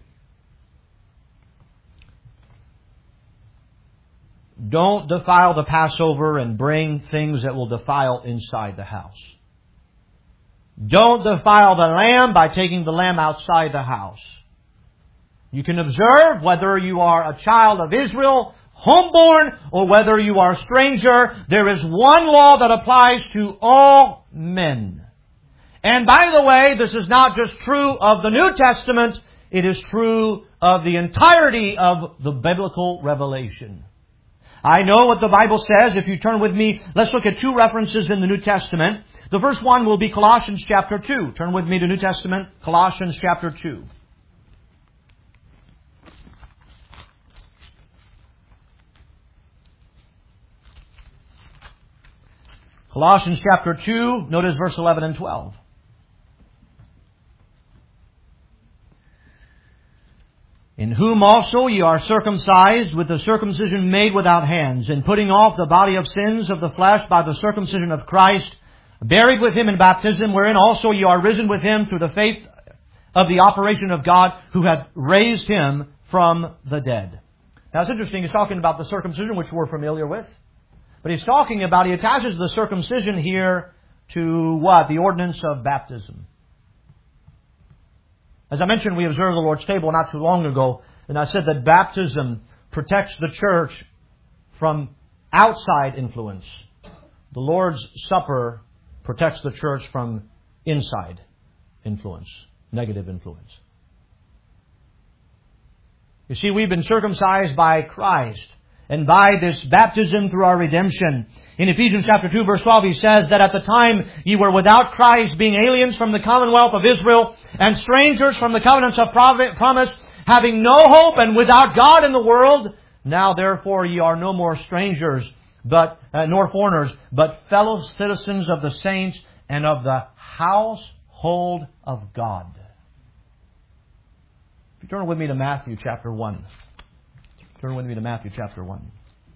Don't defile the Passover and bring things that will defile inside the house. Don't defile the lamb by taking the lamb outside the house. You can observe whether you are a child of Israel, homeborn, or whether you are a stranger. There is one law that applies to all men. And by the way, this is not just true of the New Testament. It is true of the entirety of the biblical revelation. I know what the Bible says. If you turn with me, let's look at two references in the New Testament. The first one will be Colossians chapter two. Turn with me to New Testament, Colossians chapter two. Colossians chapter two, notice verse eleven and twelve. In whom also ye are circumcised with the circumcision made without hands, in putting off the body of sins of the flesh by the circumcision of Christ, buried with Him in baptism, wherein also ye are risen with Him through the faith of the operation of God, who hath raised Him from the dead. Now it's interesting, he's talking about the circumcision, which we're familiar with. But he's talking about, he attaches the circumcision here to what? The ordinance of baptism. As I mentioned, we observed the Lord's table not too long ago, and I said that baptism protects the church from outside influence. The Lord's Supper protects the church from inside influence, negative influence. You see, we've been circumcised by Christ, and by this baptism through our redemption. In Ephesians chapter two, verse twelve, he says that at the time ye were without Christ, being aliens from the commonwealth of Israel, and strangers from the covenants of promise, having no hope and without God in the world. Now therefore ye are no more strangers, but uh, nor foreigners, but fellow citizens of the saints and of the household of God. If you turn with me to Matthew chapter one. Turn with me to Matthew chapter one.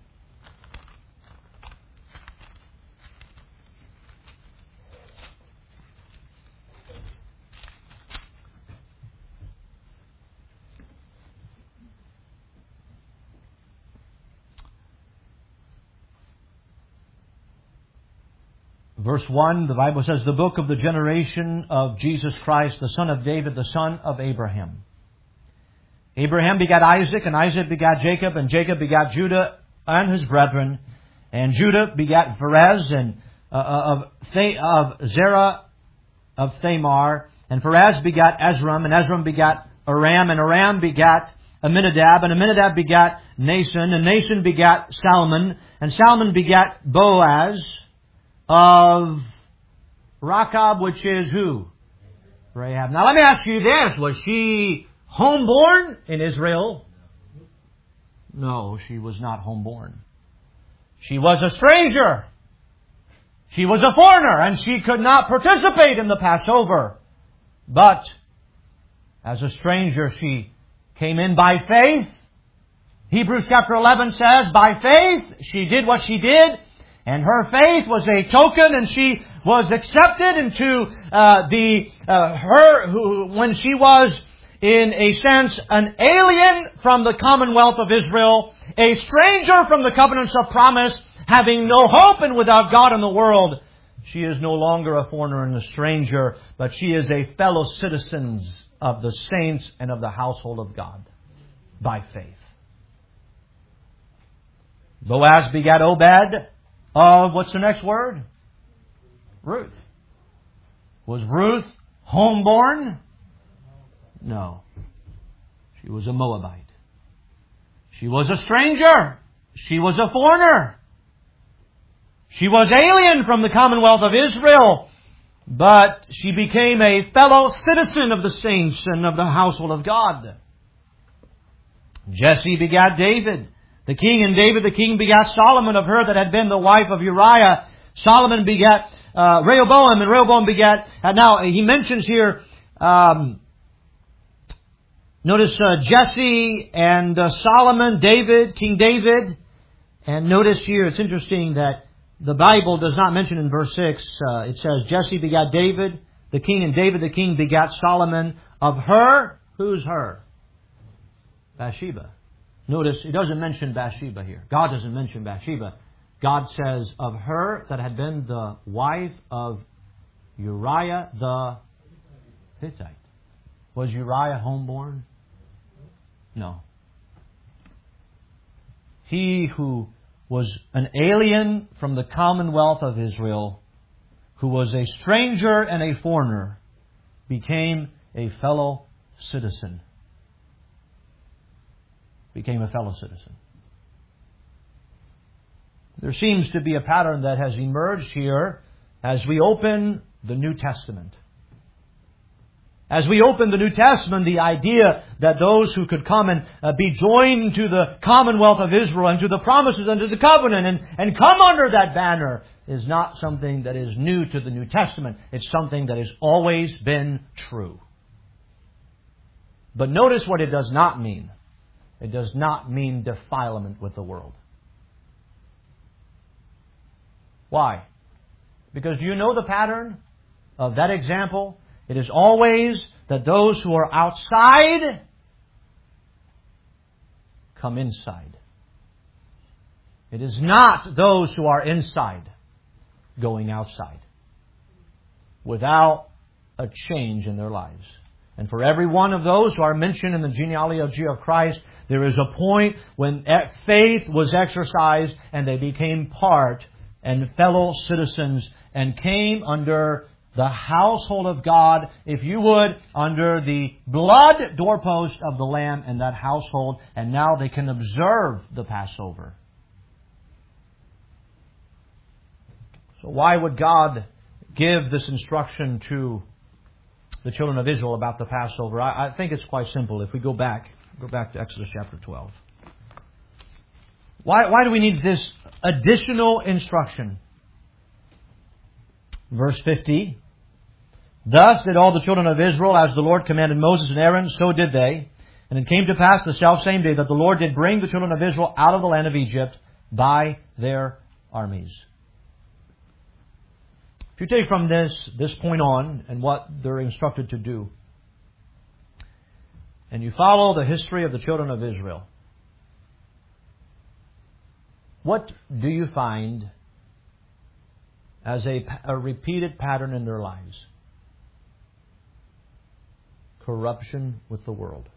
Verse one, the Bible says, the book of the generation of Jesus Christ, the son of David, the son of Abraham. Abraham begat Isaac, and Isaac begat Jacob, and Jacob begat Judah and his brethren. And Judah begat Perez, and uh, of, Th- of Zerah of Thamar. And Perez begat Ezram, and Ezram begat Aram, and Aram begat Aminadab, and Aminadab begat Nason, and Nason begat Salmon, and Salmon begat Boaz of Rachab, which is who? Rahab. Now let me ask you this. Was she homeborn in Israel? No, she was not homeborn. She was a stranger. She was a foreigner, and she could not participate in the Passover. But as a stranger, she came in by faith. Hebrews chapter eleven says, by faith, she did what she did, and her faith was a token, and she was accepted into uh, the uh, her who when she was, in a sense, an alien from the commonwealth of Israel, a stranger from the covenants of promise, having no hope and without God in the world. She is no longer a foreigner and a stranger, but she is a fellow citizen of the saints and of the household of God by faith. Boaz begat Obed of, what's the next word? Ruth. Was Ruth homeborn? No. She was a Moabite. She was a stranger. She was a foreigner. She was alien from the commonwealth of Israel. But she became a fellow citizen of the saints and of the household of God. Jesse begat David, the king, and David the king begat Solomon of her that had been the wife of Uriah. Solomon begat uh, Rehoboam, and Rehoboam begat... Uh, now, he mentions here... Um, Notice uh, Jesse and uh, Solomon, David, King David. And notice here, it's interesting that the Bible does not mention in verse six. Uh, it says, Jesse begat David, the king, and David the king begat Solomon of her. Who's her? Bathsheba. Notice, it doesn't mention Bathsheba here. God doesn't mention Bathsheba. God says of her that had been the wife of Uriah the Hittite. Was Uriah homeborn? No. He who was an alien from the commonwealth of Israel, who was a stranger and a foreigner, became a fellow citizen. Became a fellow citizen. There seems to be a pattern that has emerged here as we open the New Testament. As we open the New Testament, the idea that those who could come and uh, be joined to the commonwealth of Israel and to the promises and to the covenant and, and come under that banner is not something that is new to the New Testament. It's something that has always been true. But notice what it does not mean. It does not mean defilement with the world. Why? Because do you know the pattern of that example? It is always that those who are outside come inside. It is not those who are inside going outside without a change in their lives. And for every one of those who are mentioned in the genealogy of Christ, there is a point when faith was exercised and they became part and fellow citizens and came under the household of God, if you would, under the blood doorpost of the Lamb in that household, and now they can observe the Passover. So why would God give this instruction to the children of Israel about the Passover? I, I think it's quite simple. If we go back, go back to Exodus chapter twelve. Why, why do we need this additional instruction? Verse fifty. Thus did all the children of Israel, as the Lord commanded Moses and Aaron, so did they. And it came to pass the selfsame day that the Lord did bring the children of Israel out of the land of Egypt by their armies. If you take from this, this point on, and what they're instructed to do, and you follow the history of the children of Israel, what do you find as a, a repeated pattern in their lives? Corruption with the world.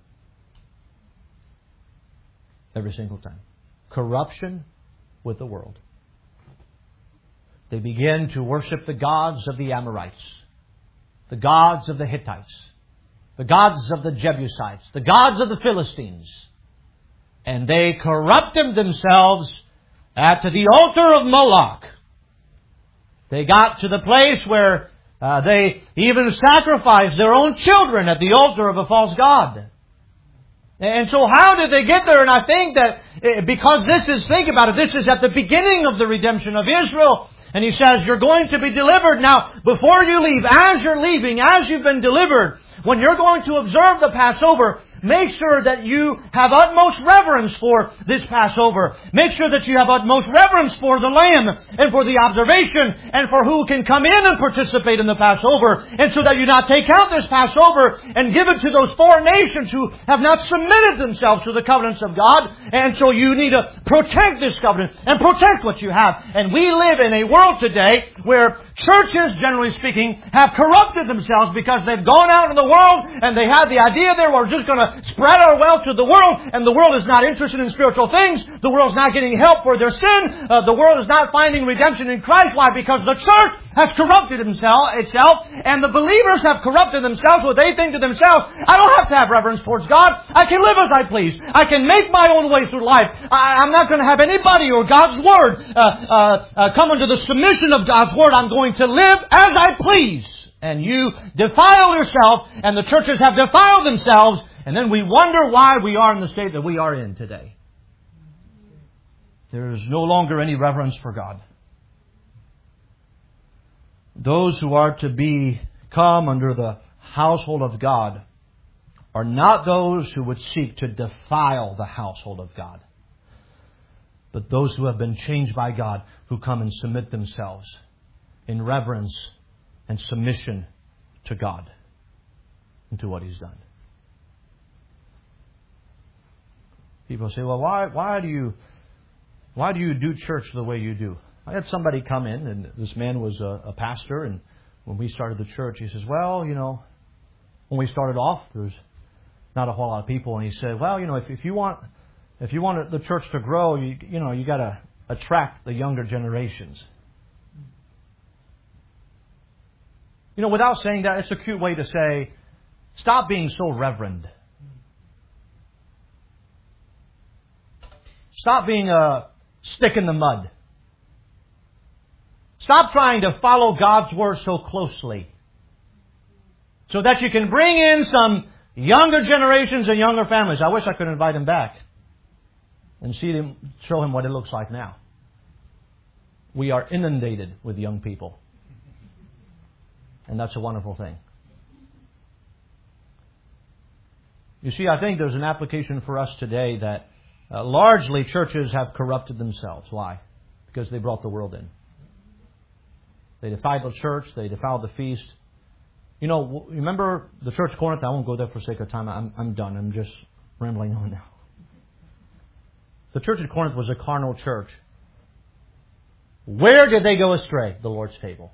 Every single time. Corruption with the world. They begin to worship the gods of the Amorites, the gods of the Hittites, the gods of the Jebusites, the gods of the Philistines. And they corrupted themselves at the altar of Moloch. They got to the place where uh, they even sacrificed their own children at the altar of a false god. And so how did they get there? And I think that because this is, think about it, this is at the beginning of the redemption of Israel. And He says, you're going to be delivered. Now, before you leave, as you're leaving, as you've been delivered, when you're going to observe the Passover, make sure that you have utmost reverence for this Passover. Make sure that you have utmost reverence for the Lamb and for the observation and for who can come in and participate in the Passover. And so that you not take out this Passover and give it to those foreign nations who have not submitted themselves to the covenants of God. And so you need to protect this covenant and protect what you have. And we live in a world today where churches, generally speaking, have corrupted themselves because they've gone out in the world and they have the idea there we're just going to spread our wealth to the world, and the world is not interested in spiritual things. The world is not getting help for their sin. Uh, the world is not finding redemption in Christ. Why? Because the church has corrupted himself, itself, and the believers have corrupted themselves. What they think to themselves, I don't have to have reverence towards God. I can live as I please. I can make my own way through life. I, I'm not going to have anybody or God's Word uh, uh, uh, come under the submission of God's Word. I'm going to live as I please. And you defile yourself, and the churches have defiled themselves, and then we wonder why we are in the state that we are in today. There is no longer any reverence for God. Those who are to be come under the household of God are not those who would seek to defile the household of God, but those who have been changed by God, who come and submit themselves in reverence and submission to God and to what He's done. People say, well, why why do you why do you do church the way you do? I had somebody come in, and this man was a, a pastor, and when we started the church, he says, well, you know, when we started off, there was not a whole lot of people, and he said, well, you know, if, if you want if you want the church to grow, you you know, you got to attract the younger generations. You know, without saying that, it's a cute way to say, stop being so reverend. Stop being a stick in the mud. Stop trying to follow God's Word so closely so that you can bring in some younger generations and younger families. I wish I could invite him back and see him, show him what it looks like now. We are inundated with young people. And that's a wonderful thing. You see, I think there's an application for us today that uh, largely churches have corrupted themselves. Why? Because they brought the world in. They defiled the church. They defiled the feast. You know, remember the church of Corinth? I won't go there for sake of time. I'm, I'm done. I'm just rambling on now. The church of Corinth was a carnal church. Where did they go astray? The Lord's table.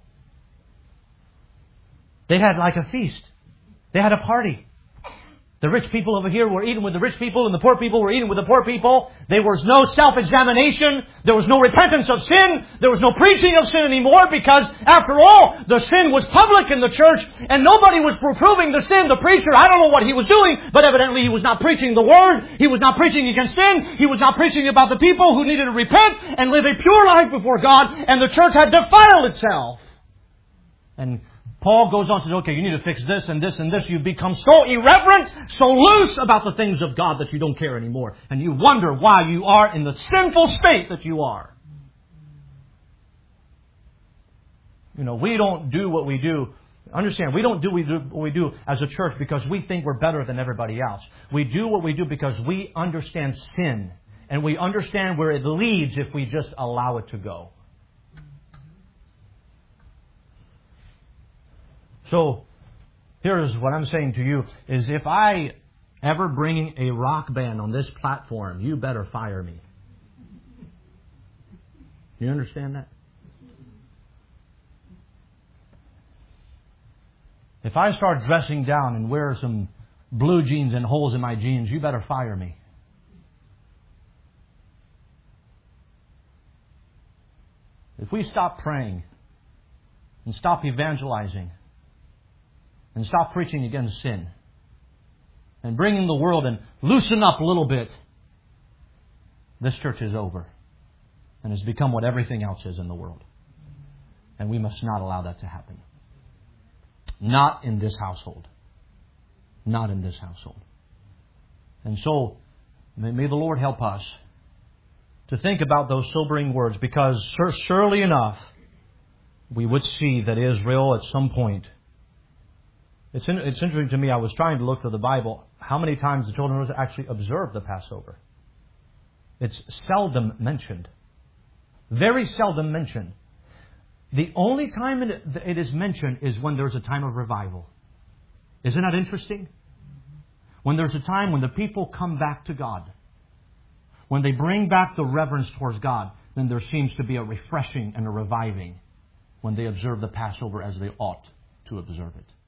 They had like a feast. They had a party. The rich people over here were eating with the rich people and the poor people were eating with the poor people. There was no self-examination. There was no repentance of sin. There was no preaching of sin anymore because, after all, the sin was public in the church and nobody was reproving the sin. The preacher, I don't know what he was doing, but evidently he was not preaching the Word. He was not preaching against sin. He was not preaching about the people who needed to repent and live a pure life before God, and the church had defiled itself. And Paul goes on to say, okay, you need to fix this and this and this. You become so irreverent, so loose about the things of God that you don't care anymore. And you wonder why you are in the sinful state that you are. You know, we don't do what we do. Understand, we don't do what we do as a church because we think we're better than everybody else. We do what we do because we understand sin. And we understand where it leads if we just allow it to go. So, here's what I'm saying to you, is if I ever bring a rock band on this platform, you better fire me. You understand that? If I start dressing down and wear some blue jeans and holes in my jeans, you better fire me. If we stop praying and stop evangelizing and stop preaching against sin and bringing the world and loosen up a little bit, this church is over and has become what everything else is in the world. And we must not allow that to happen. Not in this household. Not in this household. And so, may, may the Lord help us to think about those sobering words, because surely enough, we would see that Israel at some point, It's in, it's interesting to me, I was trying to look through the Bible, how many times the children of Israel actually observed the Passover. It's seldom mentioned. Very seldom mentioned. The only time it, it is mentioned is when there's a time of revival. Isn't that interesting? When there's a time when the people come back to God. When they bring back the reverence towards God, then there seems to be a refreshing and a reviving when they observe the Passover as they ought to observe it.